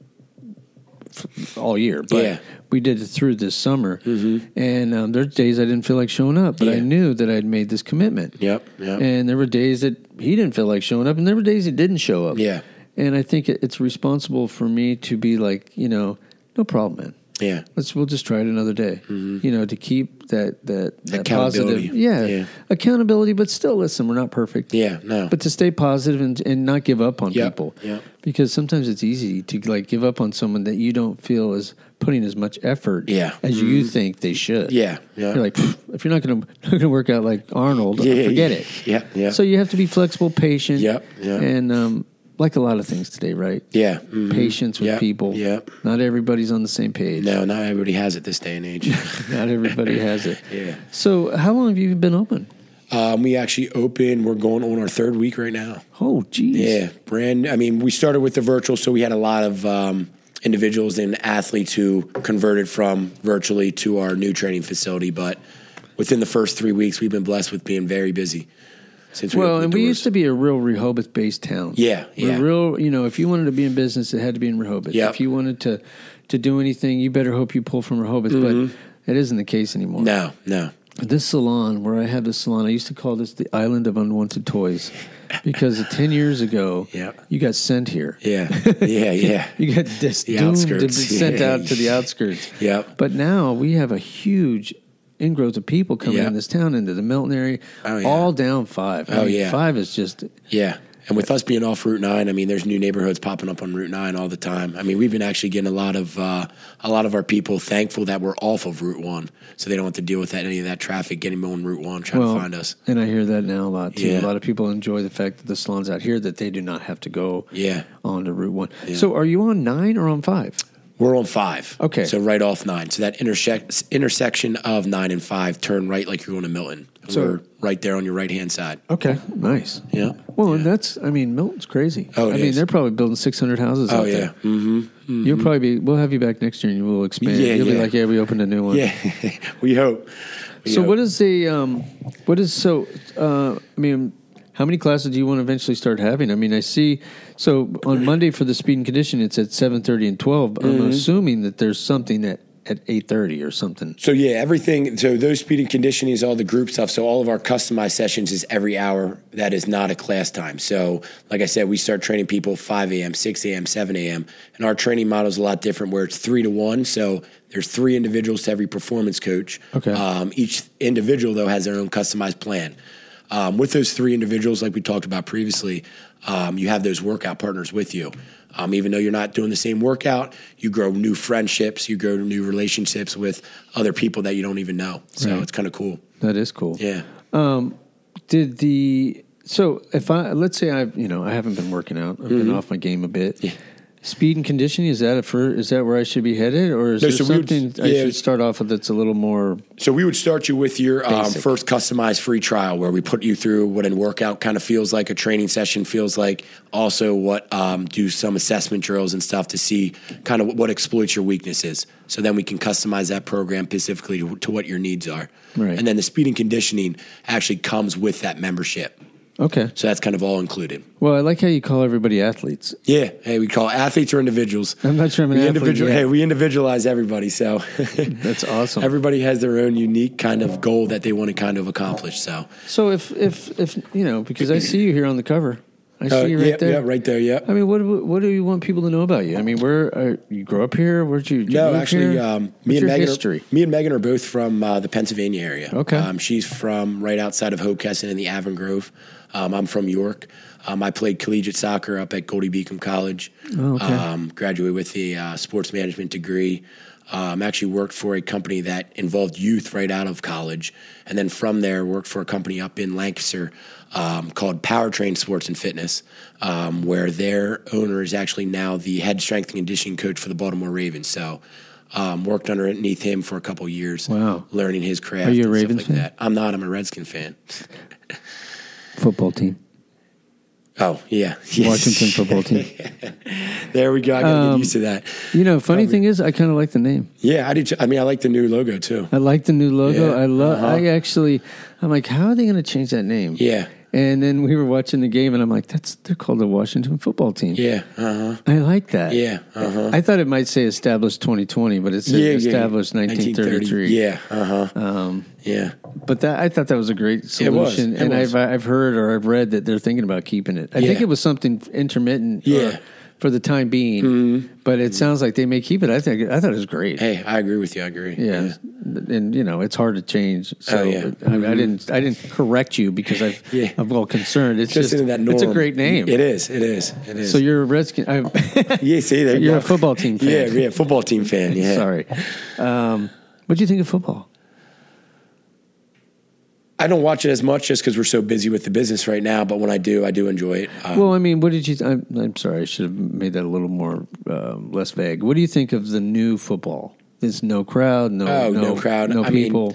f- all year. But Yeah. we did it through this summer. Mm-hmm. And um, there's days I didn't feel like showing up, but I Yeah. knew that I'd made this commitment. Yep. Yep. And there were days that he didn't feel like showing up, and there were days he didn't show up. Yeah. And I think it, it's responsible for me to be like, you know, no problem, man. Yeah. Let's we'll just try it another day. You know, to keep that that, that Accountability. positive, yeah, Yeah. accountability. But still, listen, we're not perfect. Yeah. No. But to stay positive and and not give up on Yep, people, yep. because sometimes it's easy to like give up on someone that you don't feel is putting as much effort, Yeah. as you think they should. Yeah. Yeah. You're like, "Pfft, if you're not going to not going to work out like Arnold, Yeah, forget yeah, it. yeah, yeah. So you have to be flexible, patient. Yep, yep. And um, like a lot of things today, right? Yeah. mhm. Patience with Yep, people. Yep. Not everybody's on the same page. No, not everybody has it this day and age. Not everybody has it. Yeah. So how long have you been open? Um, we actually open. We're going on our third week right now. Oh, geez. Yeah, brand. I mean, we started with the virtual, so we had a lot of um, individuals and athletes who converted from virtually to our new training facility. But within the first three weeks, we've been blessed with being very busy. Since we Well, opened and the we doors. used to be a real Rehoboth-based town. Yeah, We're yeah. real, you know, if you wanted to be in business, it had to be in Rehoboth. Yep. If you wanted to, to do anything, you better hope you pull from Rehoboth. But it isn't the case anymore. No, no. This salon, where I have this salon, I used to call this the Island of Unwanted Toys, because ten years ago, Yeah. you got sent here. Yeah, yeah, yeah. You got dis- The doomed to be outskirts. sent Yeah. out to the outskirts. Yep. But now we have a huge ingrowth of people coming Yep. in this town, into the Milton area, Oh, yeah. all down five. I Oh, mean, yeah. Five is just, Yeah. And with us being off Route nine, I mean, there's new neighborhoods popping up on Route nine all the time. I mean, we've been actually getting a lot of uh, a lot of our people thankful that we're off of Route one, so they don't have to deal with that, any of that traffic getting on Route one trying well, to find us. and I hear that now a lot too. Yeah. A lot of people enjoy the fact that the salons out here, that they do not have to go Yeah. on to Route one. So are you on nine or on five? We're on five. Okay. So right off nine. So that intersect, intersection of nine and five, turn right like you're going to Milton. So- we're right there on your right-hand side. Okay, nice. Yeah. Well, and that's, I mean, Milton's crazy. Oh, it I mean, is. they're probably building six hundred houses Oh, out yeah. there. Mm-hmm. You'll probably be, we'll have you back next year and we'll expand. Yeah, You'll be yeah. like, yeah, we opened a new one. Yeah. we hope. We So hope. what is the, um, what is, so, uh, I mean, how many classes do you want to eventually start having? I mean, I see, so on Monday for the speed and conditioning, it's at seven thirty and twelve. But Mm-hmm. I'm assuming that there's something at, at eight thirty or something. So yeah, everything. So those speed and conditioning is all the group stuff. So all of our customized sessions is every hour. That is not a class time. So like I said, we start training people five a.m., six a.m., seven a.m. And our training model is a lot different, where it's three to one. So there's three individuals to every performance coach. Okay. Um, each individual though has their own customized plan. Um, with those three individuals, like we talked about previously, um, you have those workout partners with you. Um, even though you're not doing the same workout, you grow new friendships, you grow new relationships with other people that you don't even know. So Right. it's kind of cool. That is cool. Yeah. Did the, so if I, let's say I've, you know, I haven't been working out. I've been off my game a bit. Mm-hmm. Yeah. Speed and conditioning, is that a fir- is that where I should be headed, or is No, there so we would- something I yeah. should start off with that's a little more? So we would start you with your um, Basic. first customized free trial, where we put you through what a workout kind of feels like, a training session feels like, also what um, do some assessment drills and stuff to see kind of what exploits your weaknesses. So then we can customize that program specifically to, to what your needs are. Right. And then the speed and conditioning actually comes with that membership. Okay. So that's kind of all included. Well, I like how you call everybody athletes. Yeah. Hey, we call athletes or individuals. I'm not sure I'm an we athlete individual. yet. Hey, we individualize everybody. So That's awesome. everybody has their own unique kind of goal that they want to kind of accomplish. So So if if if you know, because I see you here on the cover, I see Uh, you right yeah, there. yeah, right there. Yeah. I mean, what do- what do you want people to know about you? I mean, where are, you grow up here? Where'd you? Did you No, move actually, here? um, What's me and your Megan. history? Are, me and Megan are both from uh, the Pennsylvania area. Okay. Um, she's from right outside of Hockessin in the Avon Grove. Um, I'm from York. Um, I played collegiate soccer up at Goldie Beacom College. Oh, okay. Um, graduated with a uh, sports management degree. Um, actually worked for a company that involved youth right out of college, and then from there worked for a company up in Lancaster um, called Powertrain Sports and Fitness, um, where their owner is actually now the head strength and conditioning coach for the Baltimore Ravens. So um, worked underneath him for a couple of years, Wow. learning his craft. Are you a and Ravens stuff like fan? that. I'm not. I'm a Redskin fan. Football team. Oh, yeah. Yes. Washington football team. There we go. I got to Um, get used to that. You know, funny Probably. thing is, I kind of like the name. Yeah, I do. too. I mean, I like the new logo, too. I like the new logo. Yeah, I love. uh-huh. I actually, I'm like, how are they going to change that name? Yeah. And then we were watching the game, and I'm like, that's they're called the Washington football team. Yeah. Uh-huh. I like that. Yeah. Uh-huh. I thought it might say established twenty twenty, but it said Yeah, yeah, established nineteen thirty-three. Yeah. Uh-huh. Um, Yeah. but that I thought that was a great was. solution, It and was. I've I've heard or I've read that they're thinking about keeping it. I think Yeah. it was something intermittent, Yeah. or, for the time being. Mm-hmm. But it sounds like they may keep it. I think I thought it was great. Hey, I agree with you. I agree. Yeah. and you know it's hard to change. So Oh, yeah. I, I didn't I didn't correct you because I've Yeah. I'm well concerned. It's Just just, in that norm. it's a great name. It is. It is. It is. So you're a Redskin. I, yeah, see, there you you're go. a football team fan. Yeah, yeah, football team fan. Yeah. Sorry. Um, what do you think of football? I don't watch it as much just because we're so busy with the business right now. But when I do, I do enjoy it. Uh, Well, I mean, what did you? I'm, I'm sorry, I should have made that a little more um, less vague. What do you think of the new football? There's no crowd, no, Oh, no, no crowd. no I mean, people.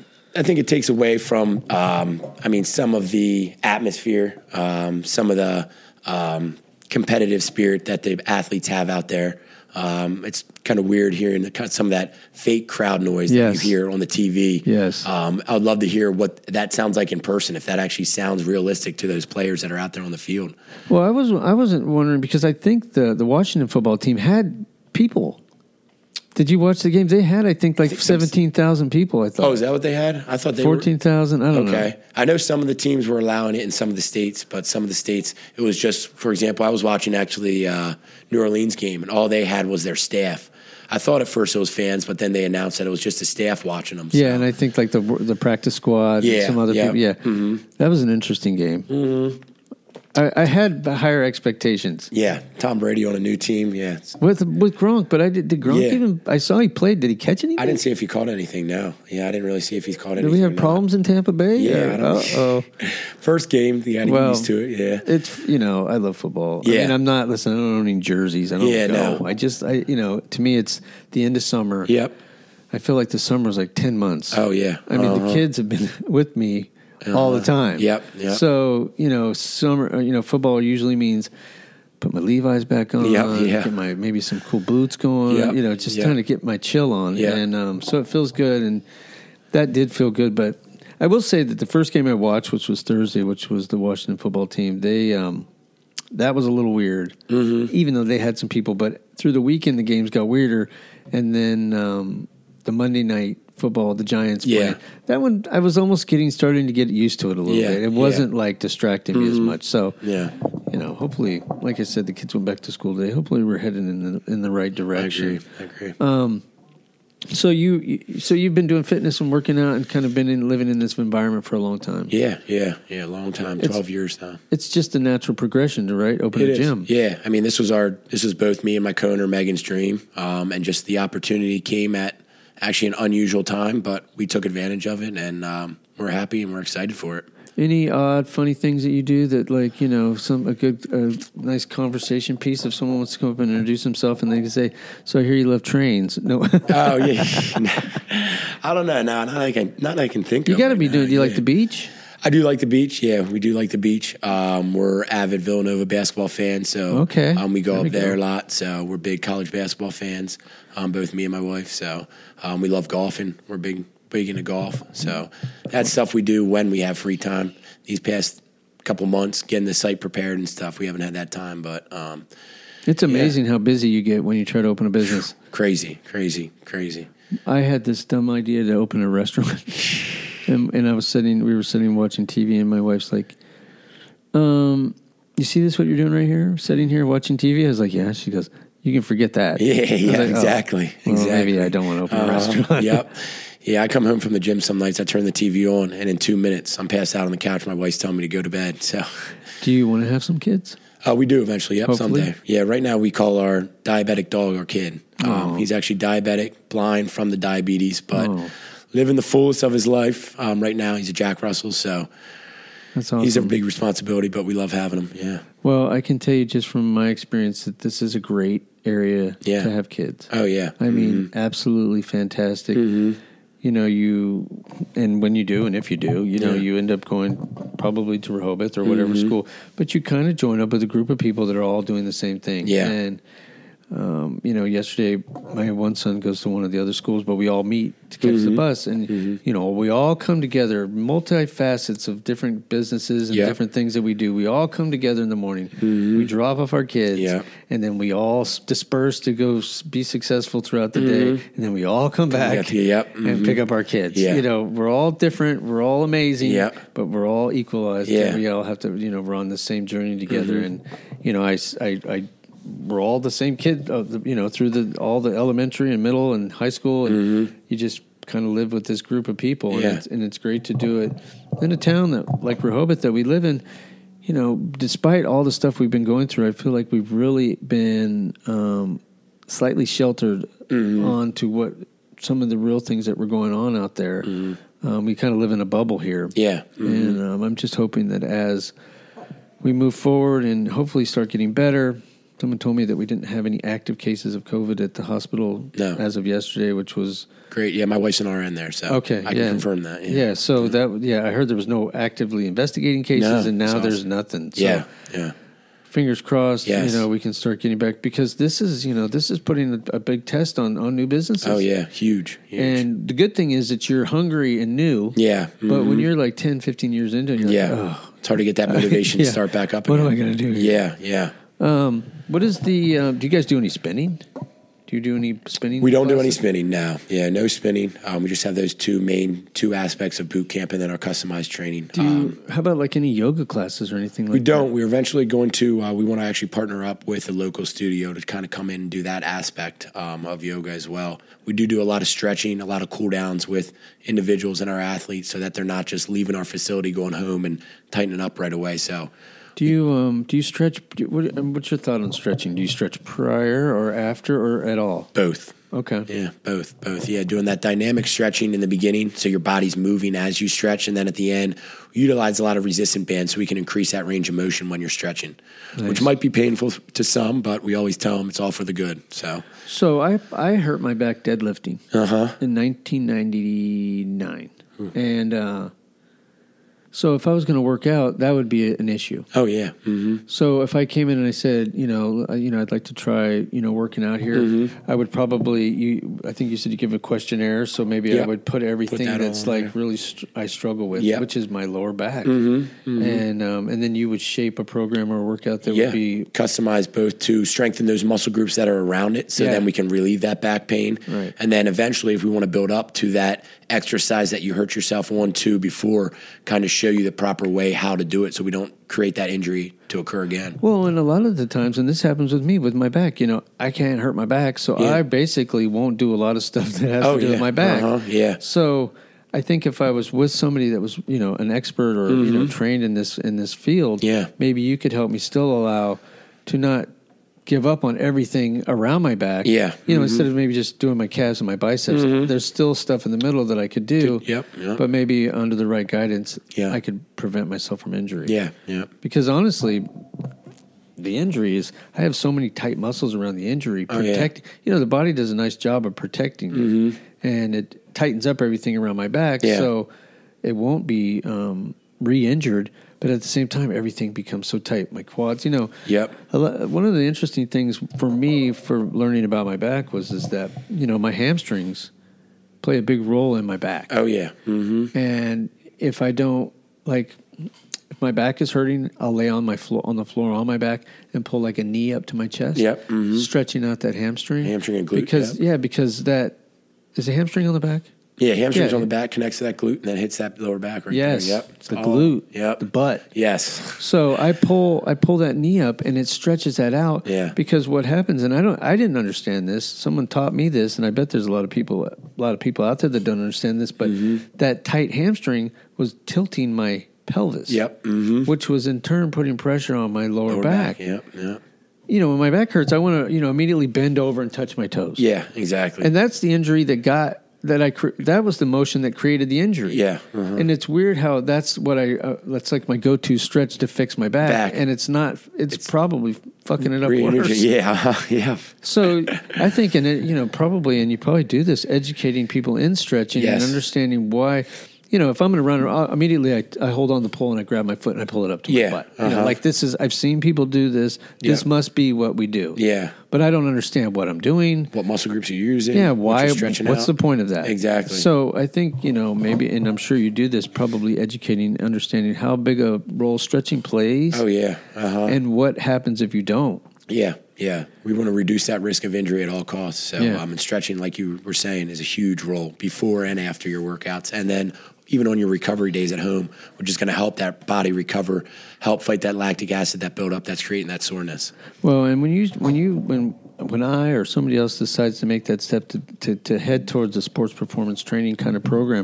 I think it takes away from, um, I mean, some of the atmosphere, um, some of the um, competitive spirit that the athletes have out there. Um, it's kind of weird hearing the, some of that fake crowd noise Yes. that you hear on the T V. Yes. Um, I would love to hear what that sounds like in person, if that actually sounds realistic to those players that are out there on the field. Well, I was I wasn't wondering because I think the the Washington football team had people. Did you watch the games? They had, I think, like think some- seventeen thousand people. I thought. Oh, is that what they had? I thought they fourteen thousand. I don't were. know. Okay. I know some of the teams were allowing it in some of the states, but some of the states, it was just, for example, I was watching actually uh, New Orleans game, and all they had was their staff. I thought at first it was fans, but then they announced that it was just the staff watching them. So. Yeah, and I think like the the practice squad, Yeah, and some other yeah. people. Yeah, Mm-hmm. that was an interesting game. Mm-hmm. I, I had higher expectations Yeah, Tom Brady on a new team. Yeah, It's- with with Gronk, but I did. Did Gronk Yeah. even? I saw he played. Did he catch anything? I didn't see if he caught anything. No, yeah, I didn't really see if he caught Did anything. we or have not. problems in Tampa Bay? Yeah, I don't- Uh oh. First game, you got to Well, get used to it. Yeah, It's you know I love football. I Yeah. mean I'm not listen. I don't own any jerseys. I don't Yeah, go. no. I just I you know to me it's the end of summer. yep. I feel like the summer is like ten months. Oh yeah. I mean the Uh-huh. kids have been with me all the time. Yep, yep. So you know summer. uh, You know football usually means put my Levi's back on. Yep, yeah. Get my maybe some cool boots going. Yep, You know just yep. trying to get my chill on. Yep. And um, so it feels good and that did feel good. But I will say that the first game I watched, which was Thursday, which was the Washington football team, they um, that was a little weird, mm-hmm. even though they had some people. But through the weekend, the games got weirder, and then um, the Monday night football, the Giants Yeah. played. That one, I was almost getting starting to get used to it a little Yeah, bit. It yeah. wasn't like distracting me as much. So Yeah, you know, hopefully, like I said, the kids went back to school today. Hopefully, we're heading in the in the right I direction. agree. I agree. Um, so you, so you've been doing fitness and working out and kind of been in, living in this environment for a long time. yeah, yeah, yeah. Long time, It's- twelve years now. It's just a natural progression to right open It a is. gym. Yeah, I mean, this was our, this was both me and my co-owner Megan's dream, um, and just the opportunity came at actually an unusual time, but we took advantage of it, and um, we're happy and we're excited for it. Any odd, funny things that you do that, like you know, some a good, a nice conversation piece if someone wants to come up and introduce himself and they can say, "So I hear you love trains." No, Oh yeah, I don't know. No, not that I can, not that I can think. you of got to right be now, doing. Do you like yeah. the beach? I do like the beach. Yeah, we do like the beach. Um, we're avid Villanova basketball fans, so Okay. um, we go There up we there go. a lot. So we're big college basketball fans, um, both me and my wife. So um, we love golfing. We're big, big into golf. So that's stuff we do when we have free time. These past couple months, getting the site prepared and stuff, we haven't had that time, but um, It's amazing how busy you get when you try to open a business. crazy, crazy, crazy. I had this dumb idea to open a restaurant, and, and I was sitting. We were sitting watching T V, and my wife's like, "Um, you see this, what you're doing right here? Sitting here watching T V? I was like, yeah. She goes, you can forget that. Yeah, yeah, like, exactly. Oh, well, exactly. maybe I don't want to open a uh, restaurant. Yep. Yeah, I come home from the gym some nights, I turn the T V on, and in two minutes, I'm passed out on the couch. My wife's telling me to go to bed. So, do you want to have some kids? Oh, uh, we do eventually. Yep, Hopefully. Someday. Yeah, right now we call our diabetic dog our kid. Um, Oh. He's actually diabetic, blind from the diabetes, but Oh. living the fullest of his life. Um, right now, he's a Jack Russell, so That's awesome. he's a big responsibility, but we love having him. Yeah. Well, I can tell you just from my experience that this is a great area Yeah. to have kids. Oh, yeah. I mean, absolutely fantastic. Mm-hmm. You know, you, and when you do, and if you do, you know, Yeah. you end up going probably to Rehoboth or whatever Mm-hmm. school, but you kind of join up with a group of people that are all doing the same thing. Yeah. And, um, you know, yesterday my one son goes to one of the other schools, but we all meet to catch Mm-hmm. the bus. And, you know, we all come together, multifacets of different businesses and Yeah. different things that we do. We all come together in the morning. We drop off our kids, Yeah. and then we all s- disperse to go s- be successful throughout the day. And then we all come back back, yep, and mhm. pick up our kids. Yeah. You know, we're all different. We're all amazing, Yeah. but we're all equalized. Yeah. And we all have to, you know, we're on the same journey together. And, you know, I, s- I- I- we're all the same kid, uh, the- you know, through the all the elementary and middle and high school. And you just kind of live with this group of people. And, Yeah. it's, and it's great to do it in a town that like Rehoboth that we live in. You know, despite all the stuff we've been going through, I feel like we've really been um, slightly sheltered on to what some of the real things that were going on out there. Um, we kind of live in a bubble here. Yeah. And um, I'm just hoping that as we move forward and hopefully start getting better. Someone told me that we didn't have any active cases of COVID at the hospital No. as of yesterday, which was Great. Yeah, my wife's an R N there, so okay. I can yeah. confirm that. Yeah. Yeah. so that yeah, I heard there was no actively investigating cases, No, and now it's there's awesome. nothing. So Yeah. Yeah. fingers crossed. Yes. You know, we can start getting back because this is you know this is putting a, a big test on on new businesses. Oh, yeah. Huge. Huge. And the good thing is that you're hungry and new. yeah. But when mhm. you're like ten, fifteen years into it, you're Yeah. like, oh. It's hard to get that motivation Yeah. to start back up What again. am I gonna do here? Yeah. Yeah. Um, what is the? Um, do you guys do any spinning? Do you do any spinning? We don't do any classes? spinning, no. Yeah, no spinning. Um, we just have those two main two aspects of boot camp and then our customized training. Do you, Um, how about like any yoga classes or anything like we that? don't. We're eventually going to, uh, we want to actually partner up with a local studio to kind of come in and do that aspect um, of yoga as well. We do do a lot of stretching, a lot of cool downs with individuals and our athletes so that they're not just leaving our facility, going home and tightening up right away. So Do you um do you stretch? do- What, um, what's your thought on stretching? Do you stretch prior or after or at all? both. Okay. Yeah, both, both. Yeah, doing that dynamic stretching in the beginning, so your body's moving as you stretch, and then at the end, we utilize a lot of resistant bands so we can increase that range of motion when you're stretching, Nice. which might be painful to some, but we always tell them it's all for the good. So, So I I hurt my back deadlifting uh huh. in nineteen ninety-nine, and uh, so if I was going to work out, that would be an issue. Oh yeah. Mm-hmm. So if I came in and I said, you know, uh, you know, I'd like to try, you know, working out here, Mm-hmm. I would probably, you, I think you said you give a questionnaire, so maybe I Yeah. would put everything that that's all on like really str- I struggle with, Yeah. which is my lower back, Mm-hmm. and um, and then you would shape a program or a workout that Yeah, would be customized both to strengthen those muscle groups that are around it, so Yeah. then we can relieve that back pain, Right. and then eventually, if we want to build up to that exercise that you hurt yourself on to before, kind of show you the proper way how to do it, so we don't create that injury to occur again. well, and a lot of the times, and this happens with me with my back, you know, I can't hurt my back, so Yeah. I basically won't do a lot of stuff that has Oh, to do yeah. with my back. Uh-huh. Yeah. So I think if I was with somebody that was, you know, an expert or you know trained in this in this field, Mm-hmm. Yeah. maybe you could help me still allow to not give up on everything around my back. Yeah. you know, Mhm. instead of maybe just doing my calves and my biceps, there's still stuff in the middle that I could do. Yep, yep. But maybe under the right guidance, Yeah. I could prevent myself from injury. Yeah, yeah. Because honestly, the injury is I have so many tight muscles around the injury. Oh, yeah. Protect, you know, the body does a nice job of protecting me, and it tightens up everything around my back, Mm-hmm. Yeah. so it won't be um, re-injured. But at the same time, everything becomes so tight. My quads, you know. Yep. a lo- One of the interesting things for me for learning about my back was is that you know my hamstrings play a big role in my back. Oh yeah. Mm-hmm. And if I don't like, if my back is hurting, I'll lay on my floor on the floor on my back and pull like a knee up to my chest. Yep, mhm. Stretching out that hamstring. Hamstring and glute, Because yep. yeah, because that is a hamstring on the back. Yeah, hamstrings Yeah. on the back, connects to that glute, and then hits that lower back right Yes, there. Yep. It's the all- glute, Yep. the butt. Yes. So I pull I pull that knee up and it stretches that out. Yeah. Because what happens, and I don't I didn't understand this. Someone taught me this, and I bet there's a lot of people a lot of people out there that don't understand this. But Mm-hmm. that tight hamstring was tilting my pelvis. Yep. Mm-hmm. Which was in turn putting pressure on my lower, Lower back. back. Yep. Yep. You know, when my back hurts, I want to you know immediately bend over and touch my toes. Yeah. Exactly. And that's the injury that got that I cre- that was the motion that created the injury. Yeah. Uh-huh. And it's weird how that's what I uh, that's like my go-to stretch to fix my back, Back. and it's not. It's, It's probably fucking it up Re-energy. worse. Yeah. yeah. So I think, and it, you know, probably, and you probably do this, educating people in stretching Yes. and understanding why. You know, if I'm going to run, I'll, immediately I, I hold on the pole and I grab my foot and I pull it up to Yeah, my butt. You know, uh-huh. like this is, I've seen people do this. This Yeah. must be what we do. Yeah. But I don't understand what I'm doing. What muscle groups you're using. Yeah, what why? you're stretching What's out. the point of that? Exactly. So I think, you know, maybe, and I'm sure you do this, probably educating, understanding how big a role stretching plays Oh, yeah. Uh-huh. and what happens if you don't. Yeah, yeah. We want to reduce that risk of injury at all costs. So, Yeah. um, and stretching, like you were saying, is a huge role before and after your workouts. And then even on your recovery days at home, which is going to help that body recover, help fight that lactic acid that buildup that's creating that soreness. Well, and when you, when you, when, when I or somebody else decides to make that step to, to, to head towards a sports performance training kind of program,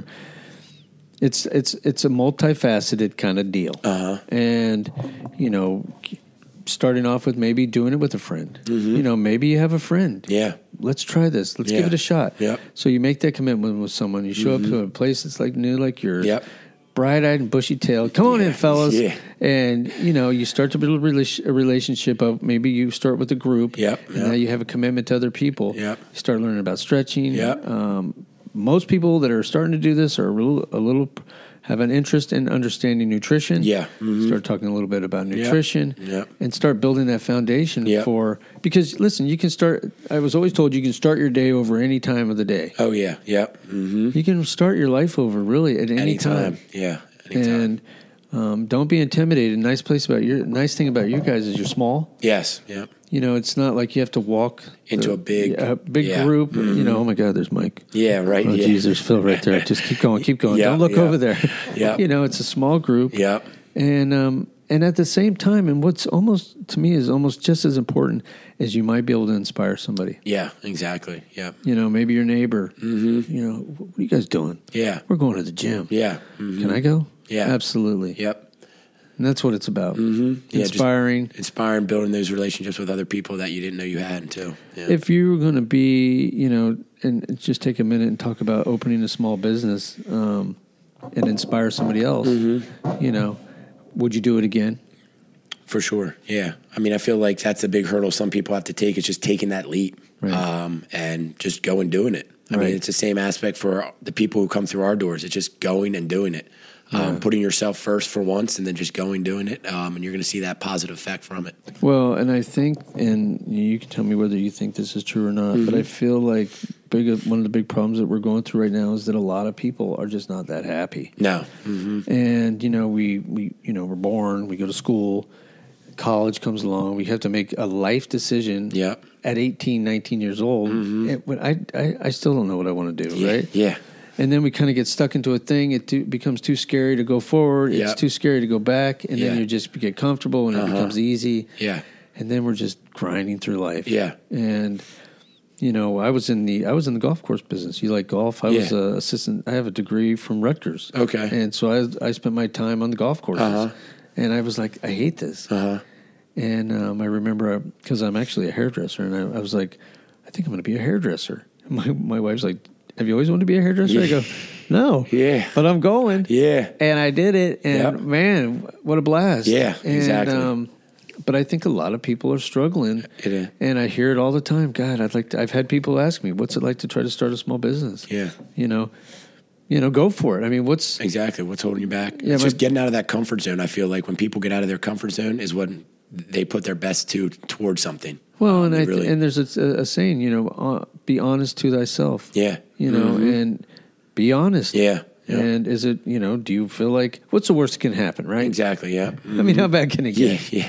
it's, it's, it's a multifaceted kind of deal. Uh-huh. And, you know, starting off with maybe doing it with a friend. You know, maybe you have a friend. Yeah. Let's try this. Let's Yeah. give it a shot. Yep. So you make that commitment with someone. You show up to a place that's like new, like yours. Yep. Bright-eyed and bushy-tailed. Come on Yeah. in, fellas. Yeah. And, you know, you start to build a rela- a relationship of maybe you start with a group. Yep. And Yep. now you have a commitment to other people. Yep. You start learning about stretching. Yep. Um, most people that are starting to do this are a little, a little have an interest in understanding nutrition. Yeah. Mhm. Start talking a little bit about nutrition. Yep. And start building that foundation Yep. for, because listen, you can start, I was always told you can start your day over any time of the day. Oh, yeah. Yep. Mm-hmm. You can start your life over really at any Anytime. time. Yeah. Anytime. And um, don't be intimidated. Nice place about your, nice thing about you guys is you're small. yes. Yep. You know, it's not like you have to walk Into the- a big- a big yeah. group. Mhm. You know, oh my God, there's Mike. Yeah, right. Oh, yeah. geez, there's Phil right there. Just keep going, keep going. Yeah, Don't look yeah. over there. Yeah. You know, it's a small group. Yep. And um, and at the same time, and what's almost to me is almost just as important is you might be able to inspire somebody. Yeah, exactly. Yep. You know, maybe your neighbor. Mm-hmm. You know, what are you guys doing? Yeah. We're going to the gym. Yeah. Mhm. Can I go? Yeah. Absolutely. Yep. And that's what it's about. Mm-hmm. Yeah, just Inspiring. inspiring, building those relationships with other people that you didn't know you had until. Yeah. If you were going to be, you know, and just take a minute and talk about opening a small business um, and inspire somebody else, Mm-hmm. you know, would you do it again? For sure. Yeah. I mean, I feel like that's a big hurdle some people have to take. It's just taking that leap Right. um, and just go and doing it. I Right. mean, it's the same aspect for the people who come through our doors. It's just going and doing it. Um, putting yourself first for once and then just going doing it. Um, and you're going to see that positive effect from it. Well, and I think, and you can tell me whether you think this is true or not, Mm-hmm. but I feel like big one of the big problems that we're going through right now is that a lot of people are just not that happy. No. Mm-hmm. And you know, we we you know we're born, we go to school, college comes along, we have to make a life decision. Yep. At eighteen, nineteen years old, and when I, I I still don't know what I want to do, Yeah. right? Yeah. And then we kind of get stuck into a thing. It too, becomes too scary to go forward. It's Yep. too scary to go back, and Yeah. then you just get comfortable, and it Uh-huh. becomes easy. Yeah. And then we're just grinding through life. Yeah. And you know, I was in the I was in the golf course business. You like golf? I was Yeah. a assistant. I have a degree from Rutgers. Okay. And so I I spent my time on the golf courses, Uh-huh. and I was like, I hate this. Uh-huh. And um, I remember because I'm actually a hairdresser, and I, I was like, I think I'm going to be a hairdresser. My my wife's like, have you always wanted to be a hairdresser? I go, no. Yeah. But I'm going. Yeah. And I did it, and Yep. man, what a blast. Yeah, and, exactly. Um, but I think a lot of people are struggling. It is. And I hear it all the time. God, I'd like to, I've had people ask me, what's it like to try to start a small business? Yeah. You know, you know, go for it. I mean, what's, Exactly. What's holding you back? Yeah, it's my- just getting out of that comfort zone. I feel like when people get out of their comfort zone is when they put their best to towards something. well, Um, and they I, really- and there's a, a saying, you know, uh, be honest to thyself. yeah. You know, Mhm. and be honest. Yeah. Yeah. And is it, you know, do you feel like, what's the worst that can happen, right? Exactly. Yeah. I mean, how bad can it Yeah. get? Yeah.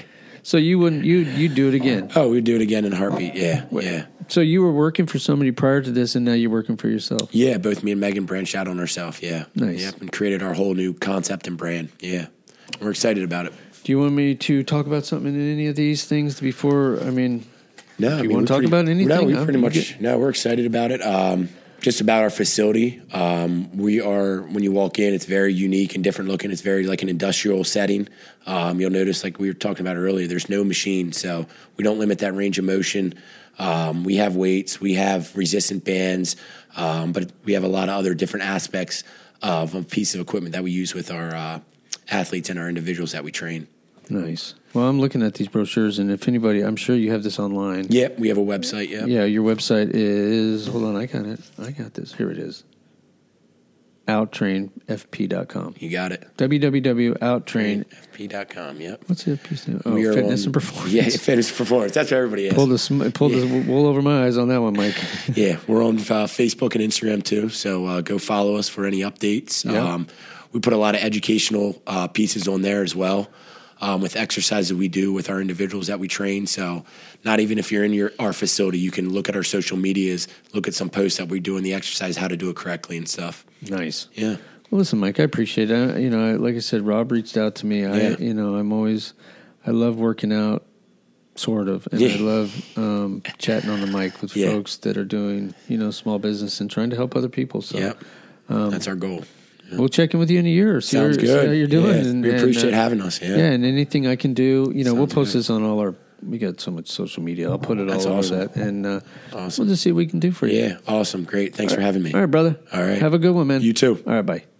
So you wouldn't you you do it again? Oh, we'd do it again in a heartbeat. Yeah, yeah. So you were working for somebody prior to this, and now you're working for yourself. Yeah, both me and Megan branched out on ourselves. Yeah, nice. Yep, and created our whole new concept and brand. Yeah, we're excited about it. Do you want me to talk about something in any of these things before? I mean, no. Do you I mean, want to talk pretty, about anything? No, we huh? pretty much. No, we're excited about it. Um, just about our facility. Um, we are, when you walk in, it's very unique and different looking. It's very like an industrial setting. Um, you'll notice, like we were talking about earlier, there's no machine, so we don't limit that range of motion. Um, we have weights, we have resistant bands, um, but we have a lot of other different aspects of a piece of equipment that we use with our uh, athletes and our individuals that we train. Nice. Well, I'm looking at these brochures, and if anybody, I'm sure you have this online. Yep, we have a website, yeah. Yeah, your website is, hold on, I got it. I got this. Here it is. outtrain f p dot com. You got it. w w w dot outtrain f p dot com, yep. What's the F P stand? Oh, we are fitness on, and performance. Yeah, fitness and performance. That's what everybody is. Pull the, pull yeah. the wool over my eyes on that one, Mike. Yeah, we're on uh, Facebook and Instagram too, so uh, go follow us for any updates. Yep. Um, we put a lot of educational uh, pieces on there as well. Um, with exercises we do with our individuals that we train. So not even if you're in your our facility, you can look at our social medias, look at some posts that we do in the exercise, how to do it correctly and stuff. Nice. Yeah. Well, listen, Mike, I appreciate it. I, you know, I, like I said, Rob reached out to me. I, Yeah. you know, I'm always, I love working out, sort of, and Yeah. I love um, chatting on the mic with Yeah. folks that are doing, you know, small business and trying to help other people. So Yeah. Um, that's our goal. Yeah. We'll check in with you in a year. See, Sounds see good. how you're doing. Yeah, and, we appreciate and, uh, having us. Yeah. Yeah, and anything I can do, you know, Sounds we'll post good. this on all our. We got so much social media. I'll put it That's all awesome. over that, and uh, Awesome. we'll just see what we can do for you. Yeah, awesome. Great. Thanks all for having me. All right, brother. All right. Have a good one, man. You too. All right, bye.